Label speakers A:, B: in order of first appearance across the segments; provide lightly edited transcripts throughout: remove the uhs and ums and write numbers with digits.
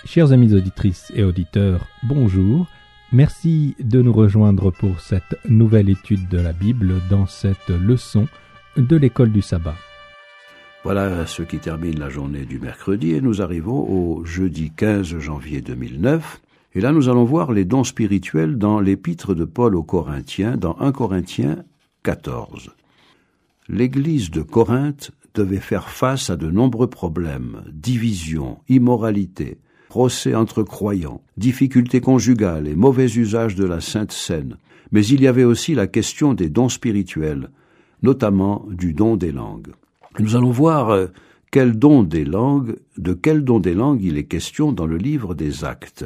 A: Chers amis auditrices et auditeurs, bonjour. Merci de nous rejoindre pour cette nouvelle étude de la Bible dans cette leçon de l'école du sabbat.
B: Voilà ce qui termine la journée du mercredi et nous arrivons au jeudi 15 janvier 2009. Et là, nous allons voir les dons spirituels dans l'épître de Paul aux Corinthiens, dans 1 Corinthiens 14. L'Église de Corinthe devait faire face à de nombreux problèmes, divisions, immoralité, procès entre croyants, difficultés conjugales et mauvais usage de la Sainte Seine. Mais il y avait aussi la question des dons spirituels, notamment du don des langues. Nous allons voir de quel don des langues il est question dans le livre des Actes,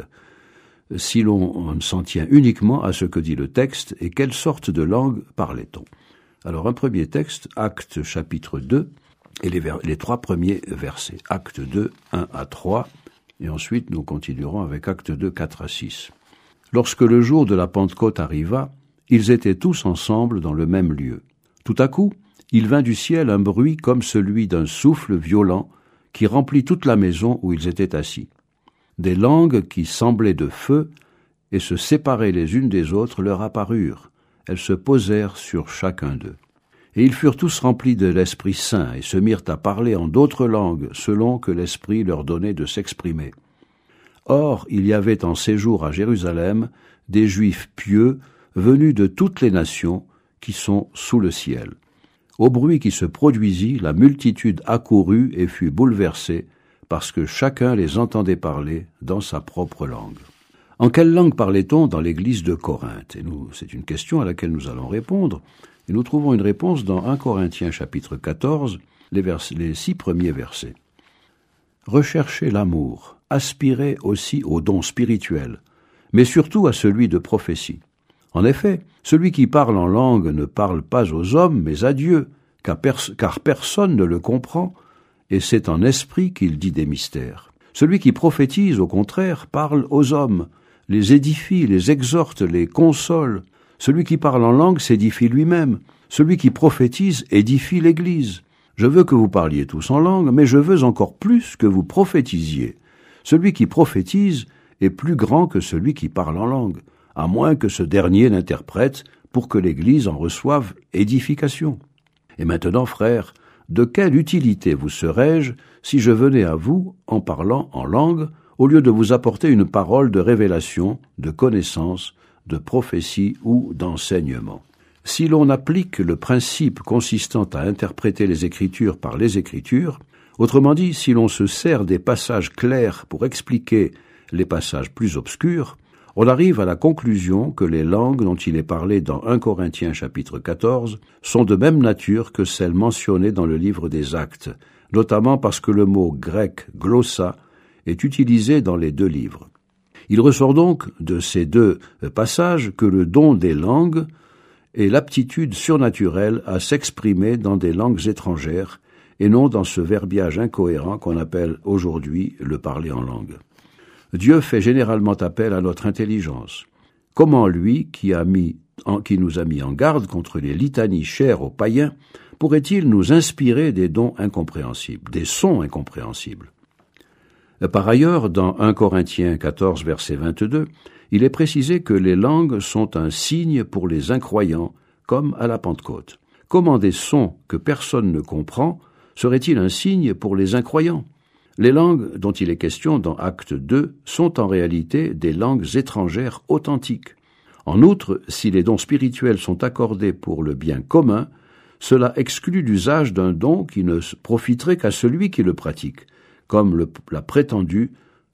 B: si l'on s'en tient uniquement à ce que dit le texte et quelle sorte de langue parlait-on. Alors un premier texte, Actes chapitre 2, et les 3 premiers versets. Actes 2, 1 à 3, et ensuite nous continuerons avec Actes 2, 4 à 6. Lorsque le jour de la Pentecôte arriva, ils étaient tous ensemble dans le même lieu. Tout à coup, il vint du ciel un bruit comme celui d'un souffle violent qui remplit toute la maison où ils étaient assis. Des langues qui semblaient de feu et se séparaient les unes des autres leur apparurent. Elles se posèrent sur chacun d'eux. Et ils furent tous remplis de l'Esprit Saint et se mirent à parler en d'autres langues selon que l'Esprit leur donnait de s'exprimer. Or, il y avait en séjour à Jérusalem des Juifs pieux venus de toutes les nations qui sont sous le ciel. Au bruit qui se produisit, la multitude accourut et fut bouleversée, parce que chacun les entendait parler dans sa propre langue. En quelle langue parlait-on dans l'église de Corinthe ? C'est une question à laquelle nous allons répondre, et nous trouvons une réponse dans 1 Corinthiens chapitre 14, les 6 premiers versets. Recherchez l'amour, aspirez aussi au don spirituel, mais surtout à celui de prophétie. En effet, celui qui parle en langue ne parle pas aux hommes, mais à Dieu, car personne ne le comprend, et c'est en esprit qu'il dit des mystères. Celui qui prophétise, au contraire, parle aux hommes, les édifie, les exhorte, les console. Celui qui parle en langue s'édifie lui-même. Celui qui prophétise édifie l'Église. Je veux que vous parliez tous en langue, mais je veux encore plus que vous prophétisiez. Celui qui prophétise est plus grand que celui qui parle en langue, à moins que ce dernier n'interprète pour que l'Église en reçoive édification. Et maintenant, frères, de quelle utilité vous serais-je si je venais à vous en parlant en langue, au lieu de vous apporter une parole de révélation, de connaissance, de prophétie ou d'enseignement? Si l'on applique le principe consistant à interpréter les Écritures par les Écritures, autrement dit, si l'on se sert des passages clairs pour expliquer les passages plus obscurs, on arrive à la conclusion que les langues dont il est parlé dans 1 Corinthiens chapitre 14 sont de même nature que celles mentionnées dans le livre des Actes, notamment parce que le mot grec « glossa » est utilisé dans les 2 livres. Il ressort donc de ces 2 passages que le don des langues est l'aptitude surnaturelle à s'exprimer dans des langues étrangères et non dans ce verbiage incohérent qu'on appelle aujourd'hui le parler en langue. Dieu fait généralement appel à notre intelligence. Comment lui, qui nous a mis en garde contre les litanies chères aux païens, pourrait-il nous inspirer des dons incompréhensibles, des sons incompréhensibles ? Par ailleurs, dans 1 Corinthiens 14, verset 22, il est précisé que les langues sont un signe pour les incroyants, comme à la Pentecôte. Comment des sons que personne ne comprend seraient-ils un signe pour les incroyants ? Les langues dont il est question dans Acte 2 sont en réalité des langues étrangères authentiques. En outre, si les dons spirituels sont accordés pour le bien commun, cela exclut l'usage d'un don qui ne profiterait qu'à celui qui le pratique, comme le prétendu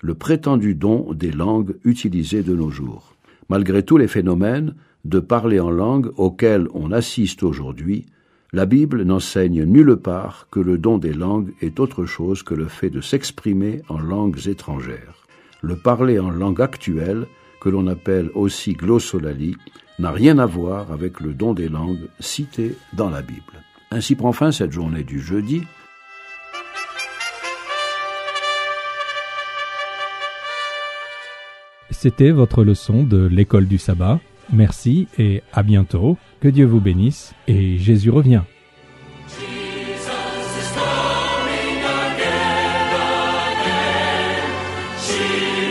B: don des langues utilisées de nos jours. Malgré tous les phénomènes de parler en langue auxquels on assiste aujourd'hui, la Bible n'enseigne nulle part que le don des langues est autre chose que le fait de s'exprimer en langues étrangères. Le parler en langue actuelle, que l'on appelle aussi glossolalie, n'a rien à voir avec le don des langues cité dans la Bible. Ainsi prend fin cette journée du jeudi.
A: C'était votre leçon de l'école du sabbat. Merci et à bientôt. Que Dieu vous bénisse et Jésus revient.
C: Jesus is coming again.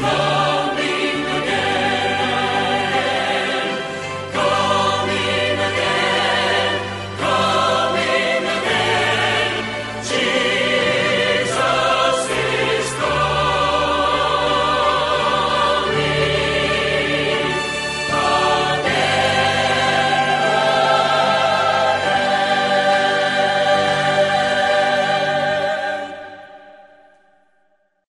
C: love.